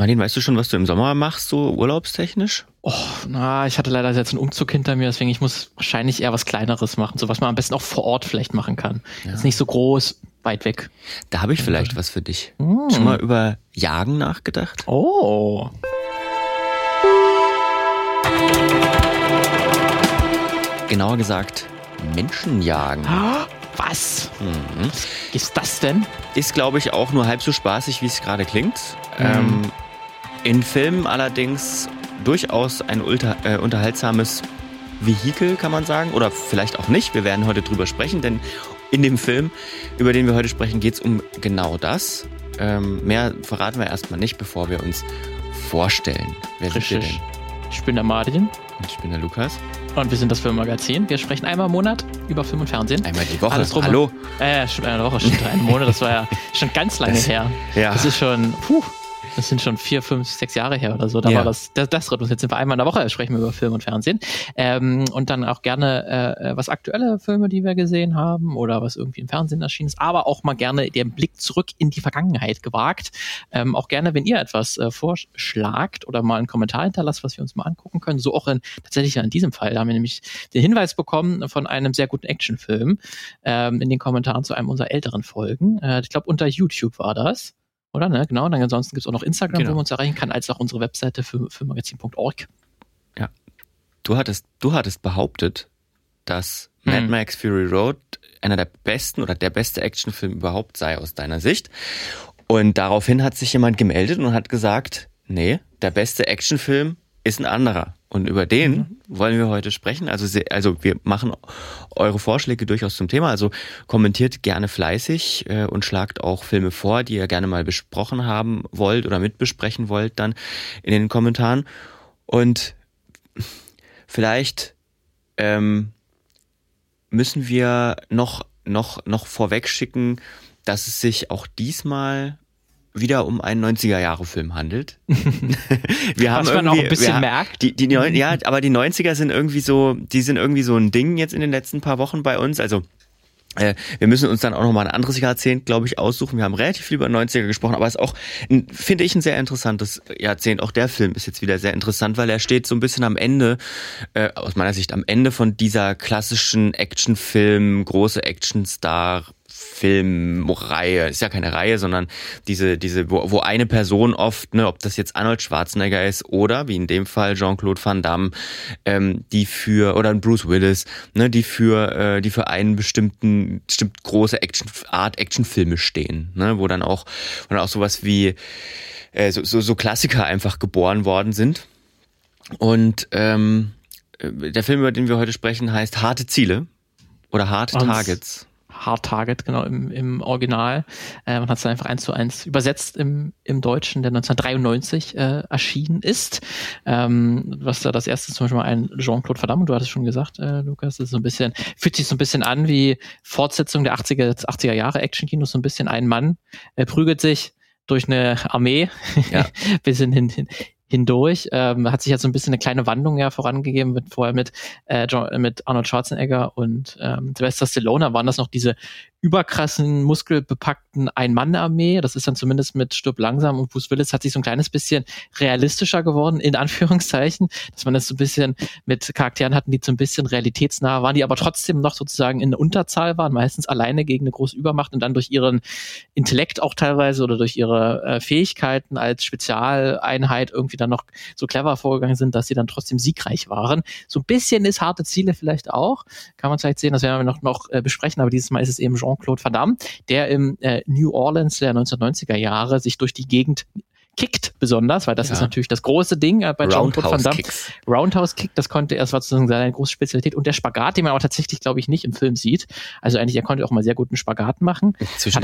Martin, weißt du schon, was du im Sommer machst, so urlaubstechnisch? Ich hatte leider jetzt einen Umzug hinter mir, deswegen ich muss wahrscheinlich eher was Kleineres machen, so was man am besten auch vor Ort vielleicht machen kann. Ja. Ist nicht so groß, weit weg. Da habe ich vielleicht was für dich. Schon mal über Jagen nachgedacht? Oh. Genauer gesagt, Menschen jagen. Was? Was ist das denn? Ist, glaube ich, auch nur halb so spaßig, wie es gerade klingt. In Filmen allerdings durchaus ein unterhaltsames Vehikel, kann man sagen. Oder vielleicht auch nicht. Wir werden heute drüber sprechen, denn in dem Film, über den wir heute sprechen, geht es um genau das. Mehr verraten wir erstmal nicht, bevor wir uns vorstellen. Wer sind wir denn? Ich bin der Martin. Und ich bin der Lukas. Und wir sind das Filmmagazin. Wir sprechen einmal im Monat über Film und Fernsehen. Einmal die Woche. Hallo. Stimmt, eine Woche, stimmt. Einen Monat, das war ja schon ganz lange her. Ja. Das ist schon, das sind schon 4, 5, 6 Jahre her oder so. Da war das Rhythmus. Jetzt sind wir einmal in der Woche, sprechen wir über Film und Fernsehen. Und dann auch gerne was aktuelle Filme, die wir gesehen haben oder was irgendwie im Fernsehen erschienen ist. Aber auch mal gerne den Blick zurück in die Vergangenheit gewagt. Auch gerne, wenn ihr etwas vorschlagt oder mal einen Kommentar hinterlasst, was wir uns mal angucken können. So auch tatsächlich in diesem Fall. Da haben wir nämlich den Hinweis bekommen von einem sehr guten Actionfilm in den Kommentaren zu einem unserer älteren Folgen. Ich glaube, unter YouTube war das. Oder, ne? Genau. Und dann ansonsten gibt es auch noch Instagram, wo man uns erreichen kann, als auch unsere Webseite für filmmagazin.org. Ja. Du hattest behauptet, dass Mad Max Fury Road einer der besten oder der beste Actionfilm überhaupt sei aus deiner Sicht. Und daraufhin hat sich jemand gemeldet und hat gesagt, nee, der beste Actionfilm ist ein anderer. Und über den wollen wir heute sprechen. Also wir machen eure Vorschläge durchaus zum Thema. Also kommentiert gerne fleißig und schlagt auch Filme vor, die ihr gerne mal besprochen haben wollt oder mitbesprechen wollt dann in den Kommentaren. Und vielleicht müssen wir noch vorweg schicken, dass es sich auch diesmal wieder um einen 90er-Jahre-Film handelt. Wir haben was man auch ein bisschen merkt. Aber die 90er sind irgendwie so ein Ding jetzt in den letzten paar Wochen bei uns. Also wir müssen uns dann auch nochmal ein anderes Jahrzehnt, glaube ich, aussuchen. Wir haben relativ viel über 90er gesprochen, aber es ist auch, finde ich, ein sehr interessantes Jahrzehnt. Auch der Film ist jetzt wieder sehr interessant, weil er steht so ein bisschen am Ende, aus meiner Sicht am Ende von dieser klassischen Actionfilm, große Actionstar Filmreihe, ist ja keine Reihe, sondern diese, wo eine Person oft, ne, ob das jetzt Arnold Schwarzenegger ist oder, wie in dem Fall Jean-Claude Van Damme, oder Bruce Willis, ne, die für einen bestimmt große Actionfilme stehen, ne, wo dann auch sowas wie so Klassiker einfach geboren worden sind. Und der Film, über den wir heute sprechen, heißt Harte Ziele oder Hard Targets. Hard Target, genau, im Original. Man hat es einfach 1:1 übersetzt im Deutschen, der 1993 erschienen ist. Was da das erste zum Beispiel mal ein Jean-Claude Van Damme, du hattest schon gesagt, Lukas, ist fühlt sich so ein bisschen an wie Fortsetzung der 80er Jahre Action-Kinos, so ein bisschen ein Mann prügelt sich durch eine Armee, bisschen hindurch, hat sich jetzt so ein bisschen eine kleine Wandlung vorangegeben, wird vorher mit Arnold Schwarzenegger und Sylvester Stallone, waren das noch diese überkrassen, muskelbepackten Ein-Mann-Armee, das ist dann zumindest mit Stirb langsam und Bruce Willis hat sich so ein kleines bisschen realistischer geworden, in Anführungszeichen, dass man das so ein bisschen mit Charakteren hatten, die so ein bisschen realitätsnah waren, die aber trotzdem noch sozusagen in der Unterzahl waren, meistens alleine gegen eine große Übermacht und dann durch ihren Intellekt auch teilweise oder durch ihre Fähigkeiten als Spezialeinheit irgendwie dann noch so clever vorgegangen sind, dass sie dann trotzdem siegreich waren. So ein bisschen ist Harte Ziele vielleicht auch, kann man vielleicht sehen, das werden wir noch besprechen, aber dieses Mal ist es eben Jean-Claude Van Damme, der im New Orleans der 1990er Jahre sich durch die Gegend kickt besonders, weil das ist natürlich das große Ding bei Jean-Claude Van Damme. Roundhouse Kick, das war sozusagen seine große Spezialität und der Spagat, den man aber tatsächlich, glaube ich, nicht im Film sieht. Also eigentlich, er konnte auch mal sehr guten Spagat machen. Zwischen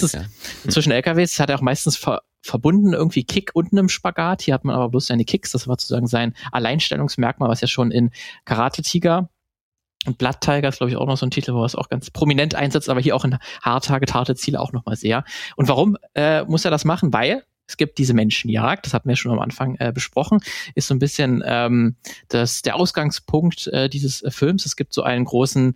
LKWs hat er auch meistens verbunden irgendwie Kick und einem Spagat. Hier hat man aber bloß seine Kicks, das war sozusagen sein Alleinstellungsmerkmal, was ja schon in Karate Tiger und Blood Tiger ist, glaube ich, auch noch so ein Titel, wo er es auch ganz prominent einsetzt, aber hier auch in Hard Target, Harte Ziele auch nochmal sehr. Und warum muss er das machen? Weil es gibt diese Menschenjagd, das hatten wir schon am Anfang besprochen, ist so ein bisschen der Ausgangspunkt dieses Films. Es gibt so einen großen,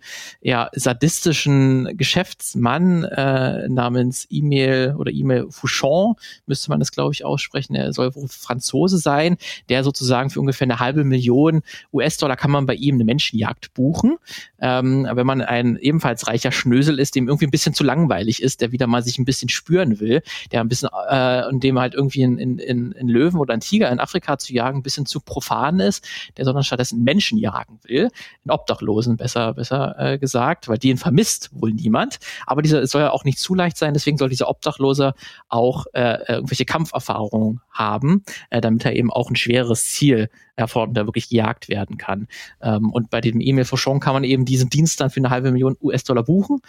sadistischen Geschäftsmann namens Emile Fouchon, müsste man das, glaube ich, aussprechen. Er soll wohl Franzose sein, der sozusagen für ungefähr 500.000 US-Dollar kann man bei ihm eine Menschenjagd buchen. Wenn man ein ebenfalls reicher Schnösel ist, dem irgendwie ein bisschen zu langweilig ist, der wieder mal sich ein bisschen spüren will, der ein bisschen, und dem halt irgendwie in Löwen oder einen Tiger in Afrika zu jagen ein bisschen zu profan ist, der sondern stattdessen Menschen jagen will, in Obdachlosen besser gesagt, weil den vermisst wohl niemand, aber dieser soll ja auch nicht zu leicht sein, deswegen soll dieser Obdachlose auch irgendwelche Kampferfahrungen haben, damit er eben auch ein schweres Ziel erfordert, der wirklich gejagt werden kann. Und bei dem Emile Fouchon kann man eben diesen Dienst dann für 500.000 US-Dollar buchen.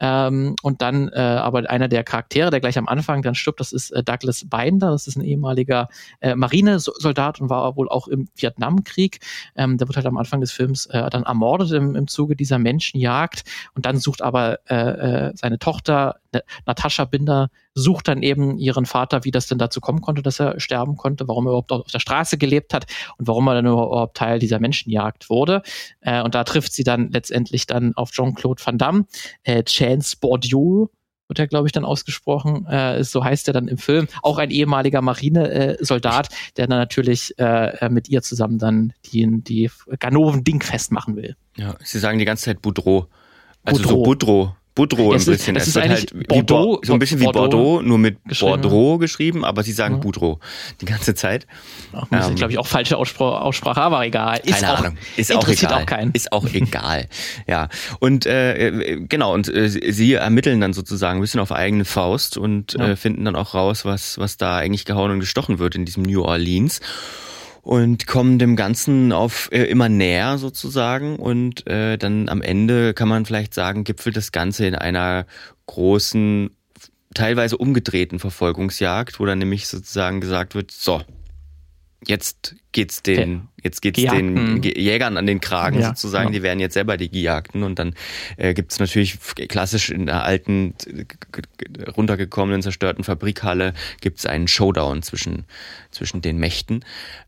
Und dann aber einer der Charaktere, der gleich am Anfang dann stirbt, das ist Douglas Binder, das ist ein ehemaliger Marinesoldat und war wohl auch im Vietnamkrieg. Der wird halt am Anfang des Films dann ermordet im Zuge dieser Menschenjagd und dann sucht aber seine Tochter Natascha Binder sucht dann eben ihren Vater, wie das denn dazu kommen konnte, dass er sterben konnte, warum er überhaupt auf der Straße gelebt hat und warum er dann überhaupt Teil dieser Menschenjagd wurde. Und da trifft sie dann letztendlich dann auf Jean-Claude Van Damme, Chance Bourdieu wird er, glaube ich, dann ausgesprochen, so heißt er dann im Film, auch ein ehemaliger Marinesoldat, der dann natürlich mit ihr zusammen dann die Ganoven dingfest machen will. Ja, sie sagen die ganze Zeit Boudreau. Also so Boudreau ein bisschen. Es ist wird eigentlich halt Bordeaux, so ein bisschen wie Bordeaux, nur mit Bordeaux geschrieben, aber sie sagen Boudreau die ganze Zeit. Glaube ich, auch falsche Aussprache, aber egal. Keine Ahnung. Ist auch interessiert egal. Auch keinen. Ist auch egal. Ja. Und genau, und sie ermitteln dann sozusagen ein bisschen auf eigene Faust und finden dann auch raus, was da eigentlich gehauen und gestochen wird in diesem New Orleans. Und kommen dem Ganzen auf immer näher sozusagen und dann am Ende kann man vielleicht sagen, gipfelt das Ganze in einer großen, teilweise umgedrehten Verfolgungsjagd, wo dann nämlich sozusagen gesagt wird, so, jetzt geht's den Jägern an den Kragen sozusagen, die werden jetzt selber die Gejagten und dann gibt's natürlich klassisch in der alten, runtergekommenen, zerstörten Fabrikhalle gibt's einen Showdown zwischen den Mächten.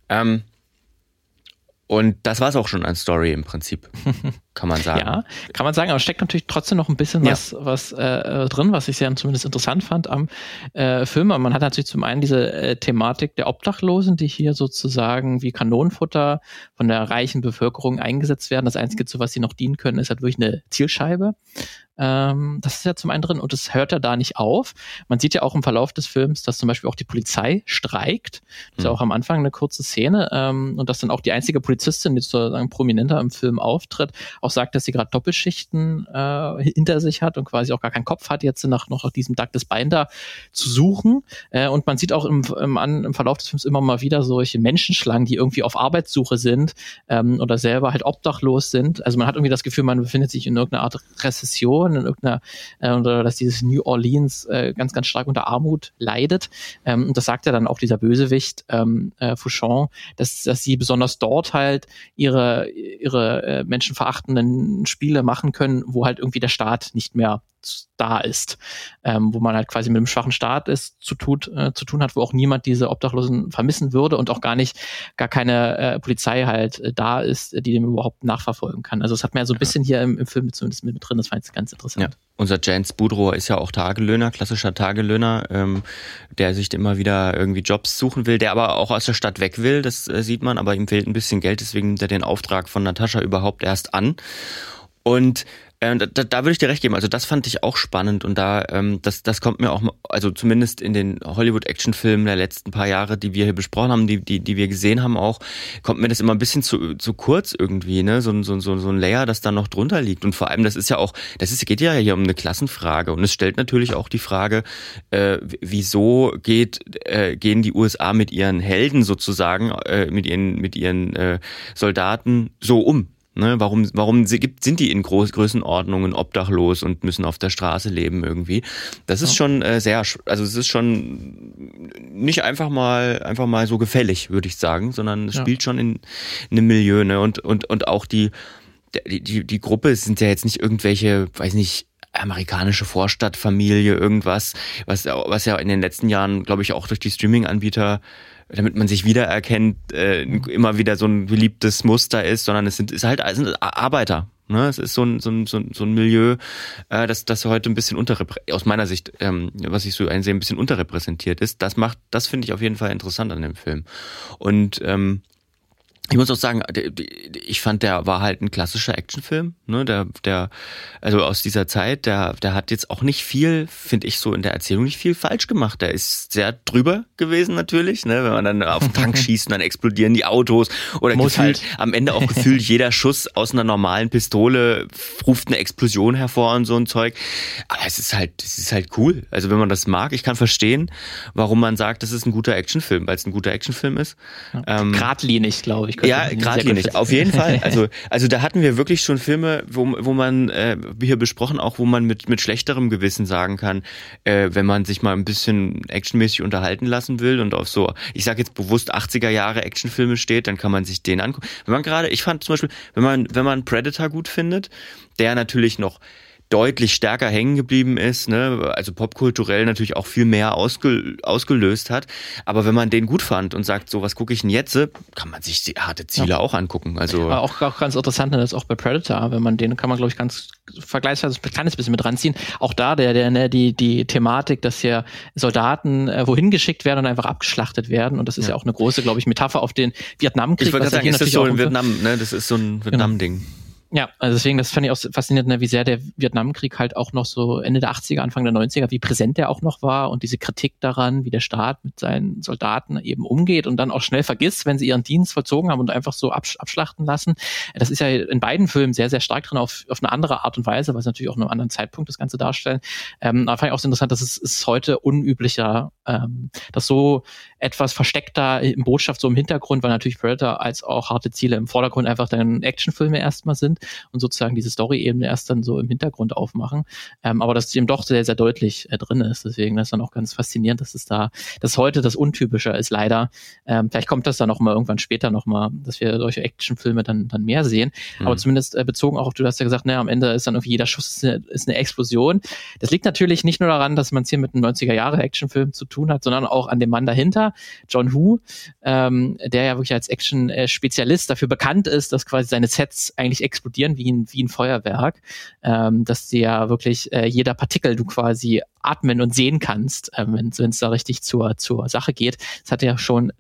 Und das war es auch schon an Story im Prinzip, kann man sagen. Ja, kann man sagen, aber steckt natürlich trotzdem noch ein bisschen was drin, was ich sehr zumindest interessant fand am Film. Man hat natürlich zum einen diese Thematik der Obdachlosen, die hier sozusagen wie Kanonenfutter von der reichen Bevölkerung eingesetzt werden. Das Einzige, zu was sie noch dienen können, ist halt wirklich eine Zielscheibe. Das ist ja zum einen drin und es hört ja da nicht auf. Man sieht ja auch im Verlauf des Films, dass zum Beispiel auch die Polizei streikt. Das ist ja auch am Anfang eine kurze Szene und dass dann auch die einzige Polizistin, die sozusagen prominenter im Film auftritt, auch sagt, dass sie gerade Doppelschichten hinter sich hat und quasi auch gar keinen Kopf hat, jetzt noch nach diesem Douglas Binder zu suchen. Und man sieht auch im Verlauf des Films immer mal wieder solche Menschenschlangen, die irgendwie auf Arbeitssuche sind oder selber halt obdachlos sind. Also man hat irgendwie das Gefühl, man befindet sich in irgendeiner Art Rezession, in irgendeiner, oder dass dieses New Orleans ganz, ganz stark unter Armut leidet. Und das sagt ja dann auch dieser Bösewicht Fouchon, dass sie besonders dort halt ihre menschenverachtenden Spiele machen können, wo halt irgendwie der Staat nicht mehr da ist, wo man halt quasi mit einem schwachen Staat zu tun hat, wo auch niemand diese Obdachlosen vermissen würde und auch gar keine Polizei halt da ist, die dem überhaupt nachverfolgen kann. Also das hat man ja so ein bisschen hier im Film zumindest mit drin, das fand ich ganz interessant. Ja. Unser Chance Boudreau ist ja auch Tagelöhner, klassischer Tagelöhner, der sich immer wieder irgendwie Jobs suchen will, der aber auch aus der Stadt weg will, das sieht man, aber ihm fehlt ein bisschen Geld, deswegen nimmt er den Auftrag von Natascha überhaupt erst an. Und da würde ich dir recht geben, also das fand ich auch spannend und da das kommt mir auch, also zumindest in den Hollywood-Action-Filmen der letzten paar Jahre, die wir hier besprochen haben, die wir gesehen haben auch, kommt mir das immer ein bisschen zu kurz irgendwie, ne, so ein Layer, das da noch drunter liegt und vor allem, geht ja hier um eine Klassenfrage und es stellt natürlich auch die Frage, wieso gehen die USA mit ihren Helden sozusagen, mit ihren Soldaten so um? Ne, warum sind die in Größenordnungen obdachlos und müssen auf der Straße leben irgendwie? Das ist schon es ist schon nicht einfach mal so gefällig, würde ich sagen, sondern es spielt schon in einem Milieu, ne? Und auch die Gruppe sind ja jetzt nicht irgendwelche, weiß nicht, amerikanische Vorstadtfamilie, irgendwas, was ja in den letzten Jahren, glaube ich, auch durch die Streaming-Anbieter, damit man sich wiedererkennt, immer wieder so ein beliebtes Muster ist, sondern es sind Arbeiter. Ne, es ist so ein Milieu, das heute ein bisschen aus meiner Sicht, was ich so einsehe, ein bisschen unterrepräsentiert ist. Das finde ich auf jeden Fall interessant an dem Film. Und ich muss auch sagen, ich fand, der war halt ein klassischer Actionfilm, ne, also aus dieser Zeit, der hat jetzt auch nicht viel, finde ich so in der Erzählung nicht viel falsch gemacht. Der ist sehr drüber gewesen natürlich, ne, wenn man dann auf den Tank schießt und dann explodieren die Autos oder am Ende auch gefühlt jeder Schuss aus einer normalen Pistole ruft eine Explosion hervor und so ein Zeug. Aber es ist halt cool. Also wenn man das mag, ich kann verstehen, warum man sagt, das ist ein guter Actionfilm, weil es ein guter Actionfilm ist. Geradlinig, glaube ich. Ja, geradlinig, auf jeden Fall. Also da hatten wir wirklich schon Filme, wo man, wie hier besprochen, auch wo man mit schlechterem Gewissen sagen kann, wenn man sich mal ein bisschen actionmäßig unterhalten lassen will und auf so, ich sage jetzt bewusst 80er Jahre Actionfilme steht, dann kann man sich den angucken. Ich fand zum Beispiel, wenn man Predator gut findet, der natürlich noch deutlich stärker hängen geblieben ist, ne, also popkulturell natürlich auch viel mehr ausgelöst hat. Aber wenn man den gut fand und sagt, so was gucke ich denn jetzt, kann man sich die harte Ziele auch angucken. Also aber auch ganz interessant, das ist auch bei Predator, wenn man den kann man, glaube ich, ganz vergleichsweise ein kleines bisschen mit ranziehen. Auch da die Thematik, dass hier Soldaten wohin geschickt werden und einfach abgeschlachtet werden. Und das ist ja auch eine große, glaube ich, Metapher auf den Vietnamkrieg. Ich wollte gerade sagen, das ist so in Vietnam, ne? Das ist so ein Vietnam-Ding. Ja, also deswegen, das fand ich auch faszinierend, ne, wie sehr der Vietnamkrieg halt auch noch so Ende der 80er, Anfang der 90er, wie präsent der auch noch war und diese Kritik daran, wie der Staat mit seinen Soldaten eben umgeht und dann auch schnell vergisst, wenn sie ihren Dienst vollzogen haben und einfach so abschlachten lassen. Das ist ja in beiden Filmen sehr, sehr stark drin, auf eine andere Art und Weise, weil sie natürlich auch in einem anderen Zeitpunkt das Ganze darstellen. Aber fand ich auch so interessant, dass es ist heute unüblicher, dass so etwas versteckter in Botschaft so im Hintergrund, weil natürlich Predator als auch harte Ziele im Vordergrund einfach dann Actionfilme erstmal sind und sozusagen diese Story-Ebene erst dann so im Hintergrund aufmachen. Aber dass eben doch sehr, sehr deutlich drin ist. Deswegen ist dann auch ganz faszinierend, dass heute das untypischer ist, leider. Vielleicht kommt das dann auch mal irgendwann später noch mal, dass wir solche Actionfilme dann mehr sehen. Aber zumindest bezogen auch auf, du hast ja gesagt, am Ende ist dann irgendwie jeder Schuss ist eine Explosion. Das liegt natürlich nicht nur daran, dass man es hier mit einem 90er-Jahre-Actionfilm zu tun hat, sondern auch an dem Mann dahinter, John Woo, der ja wirklich als Action-Spezialist dafür bekannt ist, dass quasi seine Sets eigentlich explodieren wie ein Feuerwerk, dass dir ja wirklich jeder Partikel du quasi atmen und sehen kannst, wenn es da richtig zur Sache geht. Das hat ja schon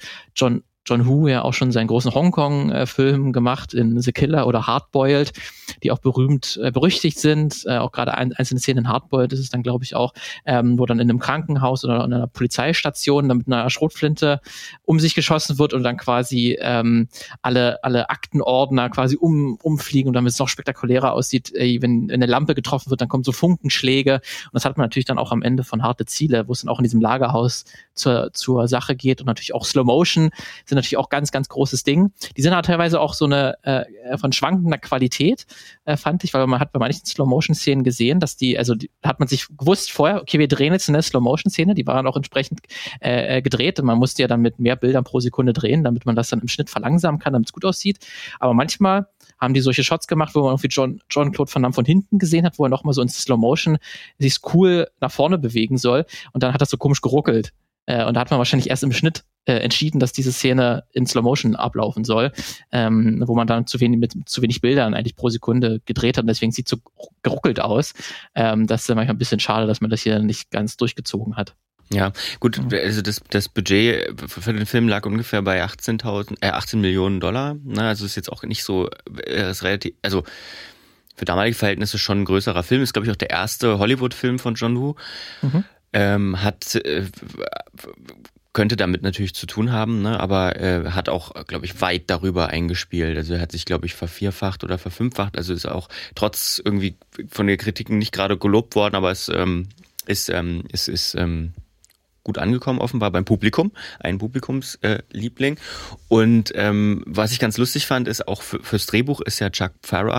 John Woo ja auch schon seinen großen Hongkong-Film gemacht in The Killer oder Hardboiled, die auch berüchtigt sind. Auch gerade einzelne Szenen in Hardboiled ist es dann, glaube ich, auch, wo dann in einem Krankenhaus oder in einer Polizeistation dann mit einer Schrotflinte um sich geschossen wird und dann quasi alle Aktenordner quasi umfliegen und damit es noch spektakulärer aussieht, wenn eine Lampe getroffen wird, dann kommen so Funkenschläge. Und das hat man natürlich dann auch am Ende von Harte Ziele, wo es dann auch in diesem Lagerhaus zur Sache geht und natürlich auch Slow Motion sind natürlich auch ganz, ganz großes Ding. Die sind halt teilweise auch so eine von schwankender Qualität, fand ich, weil man hat bei manchen Slow-Motion-Szenen gesehen, dass hat man sich gewusst vorher, okay, wir drehen jetzt eine Slow-Motion-Szene, die war dann auch entsprechend gedreht und man musste ja dann mit mehr Bildern pro Sekunde drehen, damit man das dann im Schnitt verlangsamen kann, damit es gut aussieht. Aber manchmal haben die solche Shots gemacht, wo man irgendwie Jean-Claude Van Damme von hinten gesehen hat, wo er nochmal so in Slow-Motion sich cool nach vorne bewegen soll und dann hat das so komisch geruckelt. Und da hat man wahrscheinlich erst im Schnitt entschieden, dass diese Szene in Slow Motion ablaufen soll, wo man dann mit zu wenig Bildern eigentlich pro Sekunde gedreht hat und deswegen sieht es so geruckelt aus. Das ist manchmal ein bisschen schade, dass man das hier nicht ganz durchgezogen hat. Ja, gut, also das Budget für den Film lag ungefähr bei 18 Millionen $. Na, also ist jetzt auch nicht so, ist relativ, also für damalige Verhältnisse schon ein größerer Film. Ist, glaube ich, auch der erste Hollywood-Film von John Woo. Könnte damit natürlich zu tun haben, ne? Aber hat auch, glaube ich, weit darüber eingespielt. Also er hat sich, glaube ich, vervierfacht oder verfünffacht. Also ist auch trotz irgendwie von den Kritiken nicht gerade gelobt worden, aber es ist gut angekommen offenbar beim Publikum, ein Publikumsliebling. Und was ich ganz lustig fand, ist auch fürs Drehbuch ist ja Chuck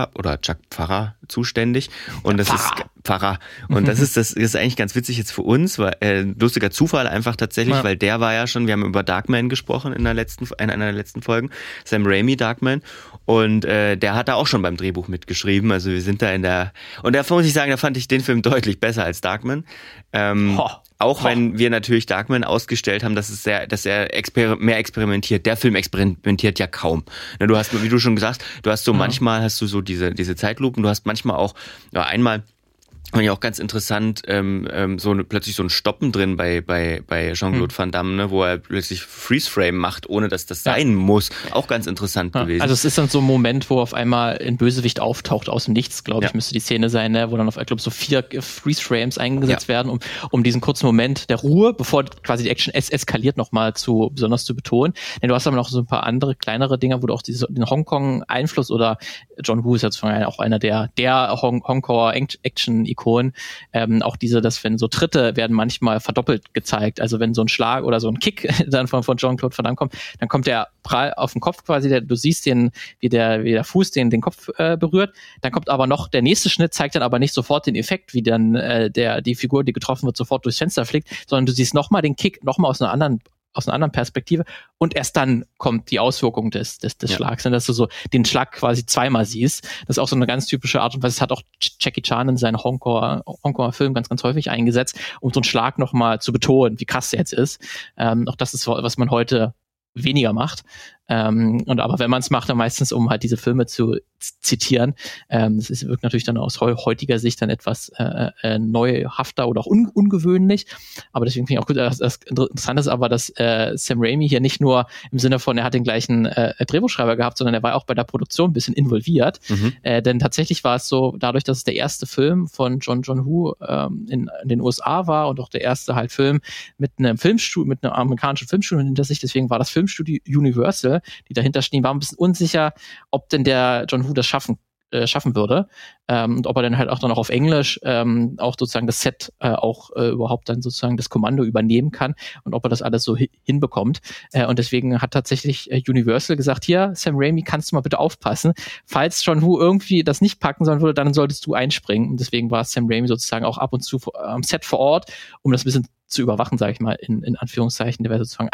Pfarrer zuständig. Und das ist Pfarrer. Und das ist eigentlich ganz witzig jetzt für uns, weil lustiger Zufall einfach tatsächlich, weil der war ja schon, wir haben über Darkman gesprochen in einer der letzten Folgen, Sam Raimi Darkman. Und der hat da auch schon beim Drehbuch mitgeschrieben. Also wir sind da und da muss ich sagen, da fand ich den Film deutlich besser als Darkman. Auch wenn wir natürlich Darkman ausgestellt haben, dass er mehr experimentiert. Der Film experimentiert ja kaum. Du hast, wie du schon gesagt, manchmal hast du so diese Zeitlupen, du hast manchmal auch, einmal fand ich auch ganz interessant, plötzlich so ein Stoppen drin bei Jean-Claude Van Damme, ne, wo er plötzlich Freeze-Frame macht, ohne dass das sein muss. Auch ganz interessant gewesen. Also es ist dann so ein Moment, wo auf einmal ein Bösewicht auftaucht aus dem Nichts, glaube ich, müsste die Szene sein, ne, wo dann ich glaube, so 4 Freeze-Frames eingesetzt werden, um diesen kurzen Moment der Ruhe, bevor quasi die Action eskaliert, nochmal besonders zu betonen. Denn du hast aber noch so ein paar andere, kleinere Dinge, wo du auch den Hongkong-Einfluss oder John Woo ist jetzt auch einer der Hongkong-Action-Ikonen. Auch dass wenn so Tritte werden manchmal verdoppelt gezeigt. Also wenn so ein Schlag oder so ein Kick dann von Jean-Claude Van Damme kommt, dann kommt der prall auf den Kopf quasi, du siehst wie der Fuß den Kopf berührt. Dann kommt aber noch der nächste Schnitt, zeigt dann aber nicht sofort den Effekt, wie dann die Figur, die getroffen wird, sofort durchs Fenster fliegt, sondern du siehst nochmal den Kick, nochmal aus einer anderen Perspektive und erst dann kommt die Auswirkung des Schlags, dass du so den Schlag quasi zweimal siehst. Das ist auch so eine ganz typische Art und Weise. Das hat auch Jackie Chan in seinen Hongkonger Filmen ganz, ganz häufig eingesetzt, um so einen Schlag nochmal zu betonen, wie krass der jetzt ist. Auch das ist, was man heute weniger macht. Aber wenn man es macht, dann meistens, um halt diese Filme zu zitieren. Das wirkt natürlich dann aus heutiger Sicht dann etwas neuhafter oder auch ungewöhnlich. Aber deswegen finde ich auch gut, das Interessante ist aber, dass Sam Raimi hier nicht nur im Sinne von, er hat den gleichen Drehbuchschreiber gehabt, sondern er war auch bei der Produktion ein bisschen involviert. Denn tatsächlich war es so, dadurch, dass es der erste Film von John Woo in den USA war und auch der erste halt Film mit einem amerikanischen Filmstudio hinter sich, deswegen war das Filmstudio Universal, die dahinter stehen, war ein bisschen unsicher, ob denn der John Woo das schaffen würde und ob er dann halt auch dann auf Englisch auch sozusagen das Set überhaupt dann sozusagen das Kommando übernehmen kann und ob er das alles so hinbekommt. Und deswegen hat tatsächlich Universal gesagt, hier, Sam Raimi, kannst du mal bitte aufpassen. Falls John Woo irgendwie das nicht packen sollen würde, dann solltest du einspringen. Und deswegen war Sam Raimi sozusagen auch ab und zu am Set vor Ort, um das ein bisschen zu überwachen, sage ich mal, in Anführungszeichen. Der wäre sozusagen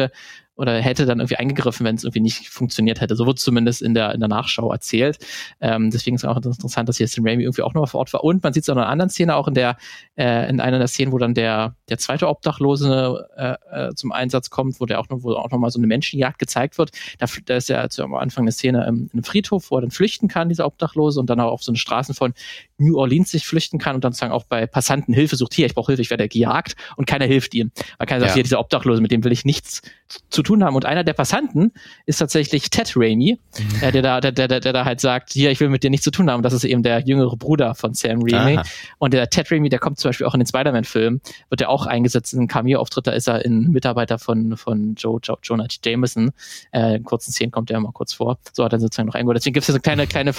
hätte dann irgendwie eingegriffen, wenn es irgendwie nicht funktioniert hätte. So wurde es zumindest in der Nachschau erzählt. Deswegen ist es auch interessant, dass hier Sam Raimi irgendwie auch noch vor Ort war. Und man sieht es auch in einer anderen Szene, auch in einer der Szenen, wo dann der zweite Obdachlose zum Einsatz kommt, wo auch noch mal so eine Menschenjagd gezeigt wird. Da ist ja am Anfang eine Szene in einem Friedhof, wo er dann flüchten kann, dieser Obdachlose, und dann auch auf so eine Straßen von New Orleans sich flüchten kann und dann sozusagen auch bei Passanten Hilfe sucht. Hier, ich brauche Hilfe, ich werde gejagt, und keiner hilft ihm. Weil keiner sagt, hier, dieser Obdachlose, mit dem will ich nichts zu tun haben. Und einer der Passanten ist tatsächlich Ted Raimi, der da halt sagt, hier, ich will mit dir nichts zu tun haben. Das ist eben der jüngere Bruder von Sam Raimi. Aha. Und der Ted Raimi, der kommt zum Beispiel auch in den Spider-Man-Filmen, wird er auch eingesetzt in einem Cameo-Auftritt. Da ist er ein Mitarbeiter von Jonah Jameson. In kurzen Szenen kommt er mal kurz vor. So hat er sozusagen noch eingeholt. Deswegen gibt es so eine kleine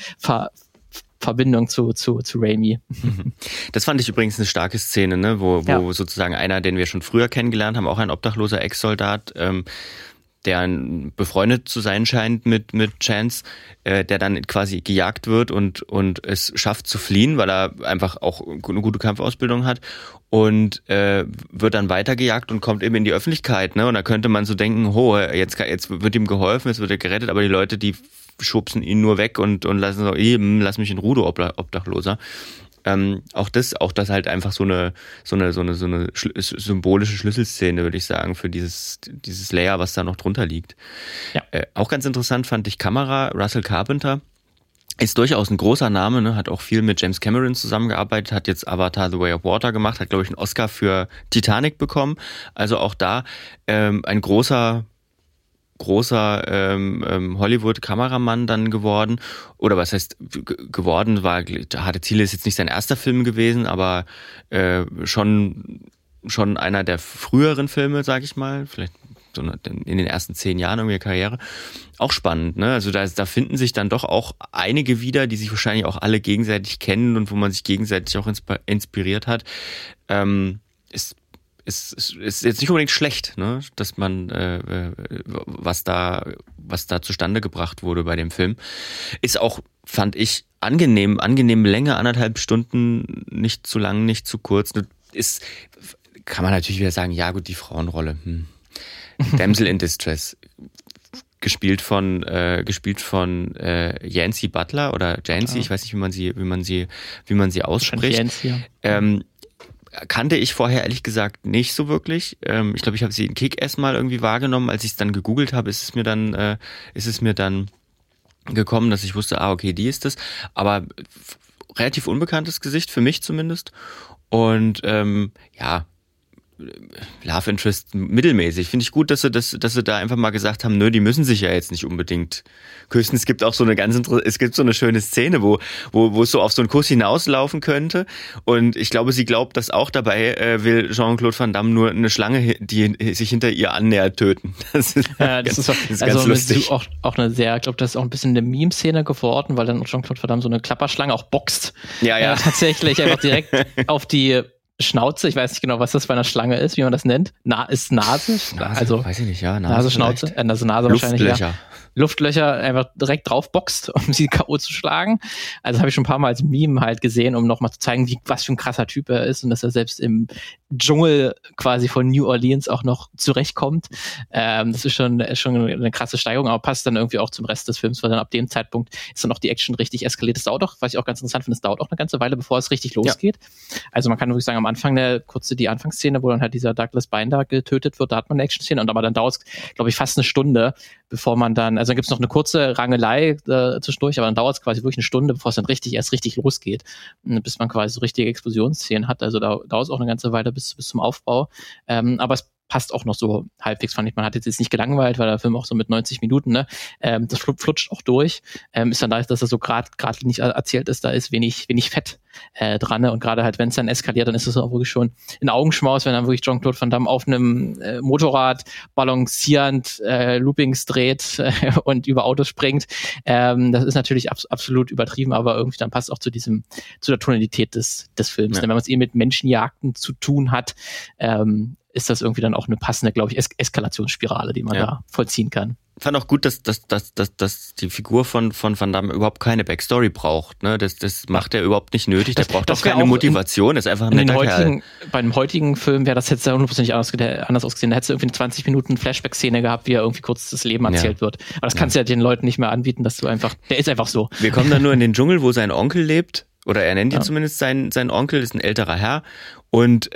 Verbindung zu Raimi. Das fand ich übrigens eine starke Szene, ne? wo sozusagen einer, den wir schon früher kennengelernt haben, auch ein obdachloser Ex-Soldat, der befreundet zu sein scheint mit Chance, der dann quasi gejagt wird und es schafft zu fliehen, weil er einfach auch eine gute Kampfausbildung hat, und wird dann weitergejagt und kommt eben in die Öffentlichkeit, ne? Und da könnte man so denken, jetzt wird ihm geholfen, jetzt wird er gerettet, aber die Leute, die schubsen ihn nur weg und lassen so, lass mich in Ruhe, du Obdachloser. Auch das halt einfach so eine symbolische Schlüsselszene, würde ich sagen, für dieses Layer, was da noch drunter liegt. Ja. Auch ganz interessant fand ich Kamera. Russell Carpenter ist durchaus ein großer Name, ne? Hat auch viel mit James Cameron zusammengearbeitet, hat jetzt Avatar The Way of Water gemacht, hat, glaube ich, einen Oscar für Titanic bekommen. Also auch da ein großer Hollywood-Kameramann dann geworden. Oder was heißt geworden, Harte Ziele ist jetzt nicht sein erster Film gewesen, aber schon einer der früheren Filme, sag ich mal, vielleicht so in den ersten 10 Jahren irgendwie Karriere. Auch spannend, ne? Also da finden sich dann doch auch einige wieder, die sich wahrscheinlich auch alle gegenseitig kennen und wo man sich gegenseitig auch inspiriert hat. ist jetzt nicht unbedingt schlecht, ne? Dass man was da zustande gebracht wurde bei dem Film. Ist auch, fand ich, angenehm Länge, 1,5 Stunden, nicht zu lang, nicht zu kurz. Kann man natürlich wieder sagen, ja gut, die Frauenrolle. Damsel in Distress. Gespielt von Yancy Butler oder Jancy, ich weiß nicht, wie man sie ausspricht. Yancy, ja. Kannte ich vorher ehrlich gesagt nicht so wirklich. Ich glaube, ich habe sie in Kick-Ass mal irgendwie wahrgenommen. Als ich es dann gegoogelt habe, ist es mir dann gekommen, dass ich wusste, okay, die ist es. Aber relativ unbekanntes Gesicht, für mich zumindest. Und Love Interest mittelmäßig. Finde ich gut, dass sie da einfach mal gesagt haben, nö, die müssen sich ja jetzt nicht unbedingt küssen. Es gibt auch so eine schöne Szene, wo es so auf so einen Kuss hinauslaufen könnte. Und ich glaube, sie glaubt das auch. Dabei will Jean-Claude Van Damme nur eine Schlange, die sich hinter ihr annähert, töten. Das ist ganz lustig. Auch eine sehr, ich glaube, das ist auch ein bisschen eine Meme-Szene geworden, weil dann Jean-Claude Van Damme so eine Klapperschlange auch boxt. Ja. Tatsächlich einfach direkt auf die Schnauze, ich weiß nicht genau, was das bei einer Schlange ist, wie man das nennt. Ist Nase? Also, weiß ich nicht, ja. Nase Schnauze. Nase wahrscheinlich, ja. Luftlöcher einfach direkt drauf boxt, um sie K.O. zu schlagen. Also habe ich schon ein paar Mal als Meme halt gesehen, um nochmal zu zeigen, was für ein krasser Typ er ist und dass er selbst im Dschungel quasi von New Orleans auch noch zurechtkommt. Das ist schon eine krasse Steigerung, aber passt dann irgendwie auch zum Rest des Films, weil dann ab dem Zeitpunkt ist dann auch die Action richtig eskaliert. Das dauert auch, was ich auch ganz interessant finde, es dauert auch eine ganze Weile, bevor es richtig losgeht. Ja. Also man kann wirklich sagen, am Anfang die Anfangsszene, wo dann halt dieser Douglas Binder getötet wird, da hat man eine Action-Szene und aber dann dauert es, glaube ich, fast eine Stunde, bevor man dann, also dann gibt es noch eine kurze Rangelei zwischendurch, aber dann dauert es quasi wirklich eine Stunde, bevor es dann erst richtig losgeht, bis man quasi so richtige Explosionsszenen hat. Also da dauert es auch eine ganze Weile bis zum Aufbau. Aber es passt auch noch so halbwegs, fand ich. Man hat jetzt nicht gelangweilt, weil der Film auch so mit 90 Minuten, ne, das flutscht auch durch. Ist dann dadurch, dass er so geradlinig erzählt ist, da ist wenig Fett dran, ne? Und gerade halt, wenn es dann eskaliert, dann ist es auch wirklich schon ein Augenschmaus, wenn dann wirklich Jean-Claude Van Damme auf einem Motorrad balancierend Loopings dreht und über Autos springt. Das ist natürlich absolut übertrieben, aber irgendwie dann passt auch zu der Tonalität des Films. Ja. Wenn man es mit Menschenjagden zu tun hat, ist das irgendwie dann auch eine passende, glaube ich, Eskalationsspirale, die man da vollziehen kann. Ich fand auch gut, dass die Figur von Van Damme überhaupt keine Backstory braucht. Ne? Das macht er überhaupt nicht nötig. Der braucht auch keine Motivation. Ist einfach ein netter Kerl. Bei einem heutigen Film wäre das jetzt ja 100% anders ausgesehen. Da hättest du irgendwie eine 20 Minuten Flashback-Szene gehabt, wie er irgendwie kurz das Leben erzählt wird. Aber das kannst du ja den Leuten nicht mehr anbieten, dass du einfach, der ist einfach so. Wir kommen dann nur in den Dschungel, wo sein Onkel lebt. Oder er nennt ihn zumindest seinen Onkel, ist ein älterer Herr. Und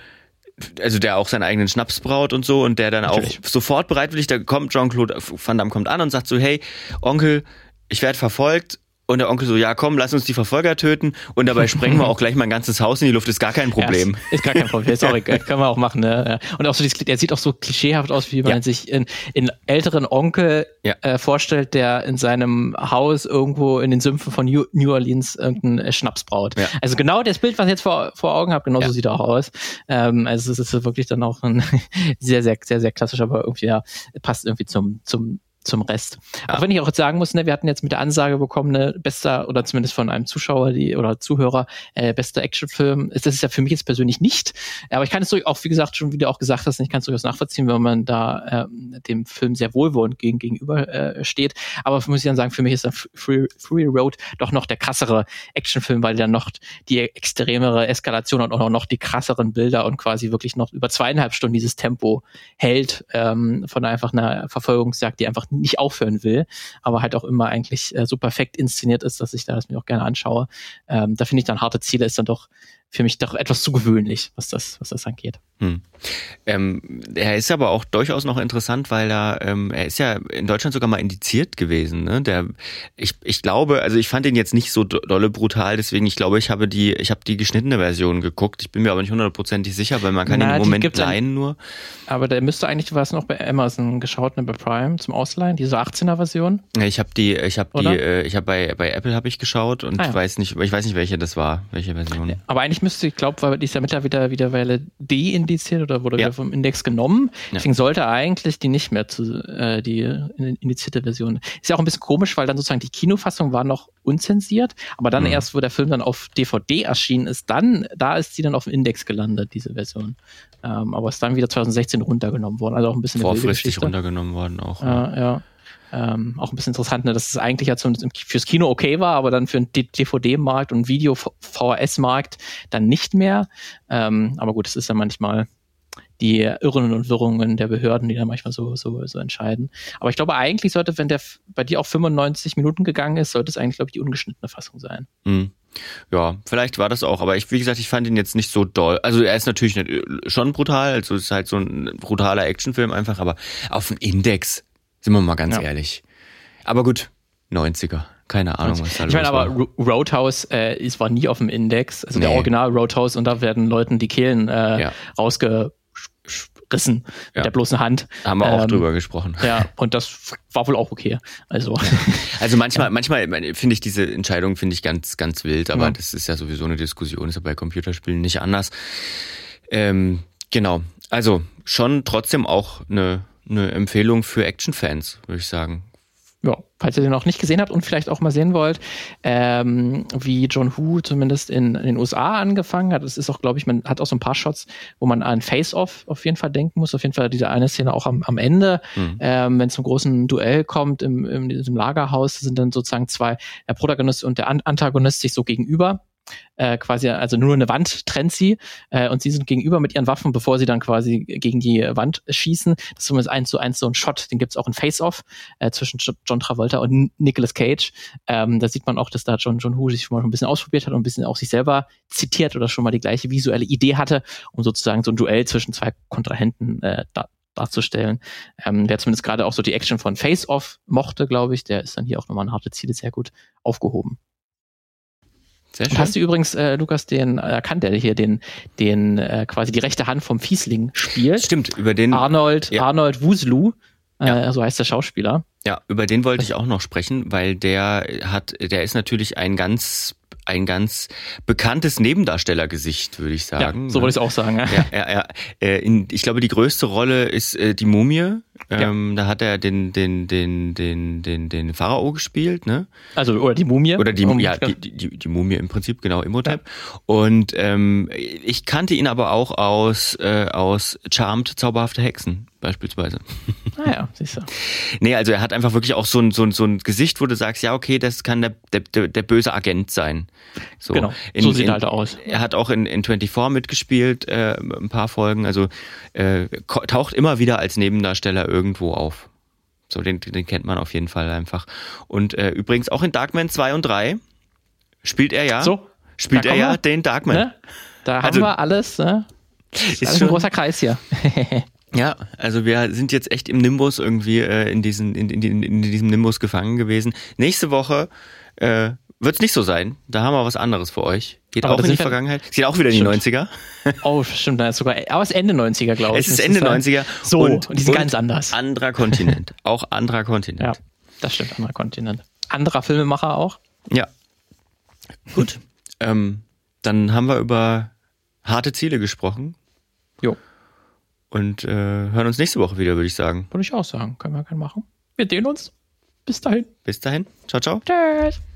also der auch seinen eigenen Schnaps braut und so und der dann natürlich auch sofort bereitwillig, da kommt Jean-Claude Van Damme kommt an und sagt so, hey, Onkel, ich werde verfolgt. Und der Onkel so, ja komm, lass uns die Verfolger töten und dabei sprengen wir auch gleich mal ein ganzes Haus in die Luft, ist gar kein Problem. Ja, ist gar kein Problem, sorry, können wir auch machen. Ne? Und auch so, der sieht auch so klischeehaft aus, wie man sich in älteren Onkel vorstellt, der in seinem Haus irgendwo in den Sümpfen von New Orleans irgendeinen Schnaps braut. Ja. Also genau das Bild, was ich jetzt vor Augen habe, genauso sieht er auch aus. Also es ist wirklich dann auch ein sehr, sehr, sehr, sehr klassisch, aber irgendwie passt irgendwie zum Rest. Auch wenn ich auch jetzt sagen muss, ne, wir hatten jetzt mit der Ansage bekommen, ne, bester, oder zumindest von einem Zuschauer oder Zuhörer, bester Actionfilm. Das ist ja für mich jetzt persönlich nicht. Aber ich kann es auch, wie gesagt, schon wie du auch gesagt hast, ich kann es durchaus nachvollziehen, wenn man da dem Film sehr wohlwollend gegenüber steht. Aber muss ich dann sagen, für mich ist dann Fury Road doch noch der krassere Actionfilm, weil dann noch die extremere Eskalation und auch noch die krasseren Bilder und quasi wirklich noch über 2,5 Stunden dieses Tempo hält, von einfach einer Verfolgungsjagd, die einfach nicht aufhören will, aber halt auch immer eigentlich so perfekt inszeniert ist, dass ich das mir auch gerne anschaue. Da finde ich dann harte Ziele ist dann doch für mich doch etwas zu gewöhnlich, was das angeht. Er ist aber auch durchaus noch interessant, weil er ist ja in Deutschland sogar mal indiziert gewesen. Ne? Ich glaube, also ich fand ihn jetzt nicht so dolle brutal, deswegen ich glaube, ich habe die geschnittene Version geguckt. Ich bin mir aber nicht 100% sicher, weil man kann ihn im Moment leihen nur. Aber der müsste eigentlich, du hast noch bei Amazon geschaut, ne, bei Prime zum Ausleihen, diese 18er-Version? Ich habe bei Apple habe ich geschaut und ich weiß nicht, welche das war, welche Version. Aber eigentlich eigentlich müsste, ich glaube, weil die ist ja mittlerweile deindiziert oder wurde Ja. wieder vom Index genommen. Ja. Deswegen sollte eigentlich die nicht mehr die indizierte Version. Ist ja auch ein bisschen komisch, weil dann sozusagen die Kinofassung war noch unzensiert, aber dann erst, wo der Film dann auf DVD erschienen ist, da ist sie dann auf dem Index gelandet, diese Version. Aber ist dann wieder 2016 runtergenommen worden. Also auch ein bisschen eine wilde Vorfristig Geschichte. runtergenommen worden auch. Ja. Auch ein bisschen interessant, ne, dass es eigentlich ja fürs Kino okay war, aber dann für den DVD-Markt und Video-VHS-Markt dann nicht mehr. Aber gut, es ist ja manchmal die Irren und Wirrungen der Behörden, die da manchmal so entscheiden. Aber ich glaube, eigentlich sollte, wenn der bei dir auch 95 Minuten gegangen ist, sollte es eigentlich, glaube ich, die ungeschnittene Fassung sein. Mhm. Ja, vielleicht war das auch, aber wie gesagt, ich fand ihn jetzt nicht so doll. Also er ist natürlich schon brutal, also es ist halt so ein brutaler Actionfilm einfach, aber auf dem Index, sind wir mal ganz ehrlich. Aber gut, 90er, keine Ahnung, was da los war. Ich meine, aber Roadhouse war nie auf dem Index, also der Original Roadhouse, und da werden Leuten die Kehlen rausgerissen mit der bloßen Hand. Haben wir auch drüber gesprochen. Ja, und das war wohl auch okay. Also manchmal finde ich diese Entscheidung ganz, ganz wild, aber das ist ja sowieso eine Diskussion, ist ja bei Computerspielen nicht anders. Genau, also schon trotzdem auch eine Empfehlung für Actionfans, würde ich sagen. Ja, falls ihr den noch nicht gesehen habt und vielleicht auch mal sehen wollt, wie John Woo zumindest in den USA angefangen hat. Es ist auch, glaube ich, man hat auch so ein paar Shots, wo man an Face-Off auf jeden Fall denken muss. Auf jeden Fall diese eine Szene auch am Ende, wenn es zum großen Duell kommt in diesem Lagerhaus, sind dann sozusagen zwei, der Protagonist und der Antagonist sich so gegenüber. Quasi, also nur eine Wand trennt sie und sie sind gegenüber mit ihren Waffen, bevor sie dann quasi gegen die Wand schießen. Das ist zumindest 1:1 so ein Shot, den gibt's auch in Face-Off zwischen John Travolta und Nicolas Cage. Da sieht man auch, dass da John Woo sich schon mal ein bisschen ausprobiert hat und ein bisschen auch sich selber zitiert oder schon mal die gleiche visuelle Idee hatte, um sozusagen so ein Duell zwischen zwei Kontrahenten darzustellen. Wer zumindest gerade auch so die Action von Face-Off mochte, glaube ich, der ist dann hier auch nochmal in harte Ziele sehr gut aufgehoben. Sehr schön. Und hast du übrigens, Lukas, den erkannt, der hier den quasi die rechte Hand vom Fiesling spielt? Stimmt, über den Arnold Vosloo, so heißt der Schauspieler. Ja, über den wollte ich auch noch sprechen, weil der ist natürlich ein ganz bekanntes Nebendarstellergesicht, würde ich sagen. Ja, so wollte ich es auch sagen. Ja. Ich glaube, die größte Rolle ist die Mumie. Da hat er den Pharao gespielt, ne? Also, oder die Mumie. Oder die Mumie im Prinzip, genau, Imhotep. Ja. Und ich kannte ihn aber auch aus Charmed, zauberhafte Hexen, beispielsweise. Ah ja, siehst du. Nee, also er hat einfach wirklich auch so ein Gesicht, wo du sagst, ja, okay, das kann der böse Agent sein. So. Genau, so sieht er halt aus. Er hat auch in 24 mitgespielt, ein paar Folgen, also taucht immer wieder als Nebendarsteller irgendwo auf. So, den kennt man auf jeden Fall einfach. Und übrigens auch in Darkman 2 und 3 spielt er ja den Darkman. Ne? Da haben wir alles, ne? Ist alles ein großer Kreis hier. Ja, also wir sind jetzt echt im Nimbus irgendwie in diesem Nimbus gefangen gewesen. Nächste Woche wird's nicht so sein. Da haben wir was anderes für euch. Geht aber auch in die Vergangenheit. Es geht auch wieder in die 90er. Oh, stimmt, da ist sogar, aber es ist Ende 90er, glaube ich. Es ist Ende 90er. So, und die sind ganz anders. Anderer Kontinent. Auch anderer Kontinent. Ja, das stimmt, anderer Kontinent. Anderer Filmemacher auch. Ja. Gut. Dann haben wir über harte Ziele gesprochen. Jo. Und hören uns nächste Woche wieder, würde ich sagen. Würde ich auch sagen. Können wir gerne machen. Wir sehen uns. Bis dahin. Bis dahin. Ciao, ciao. Tschüss.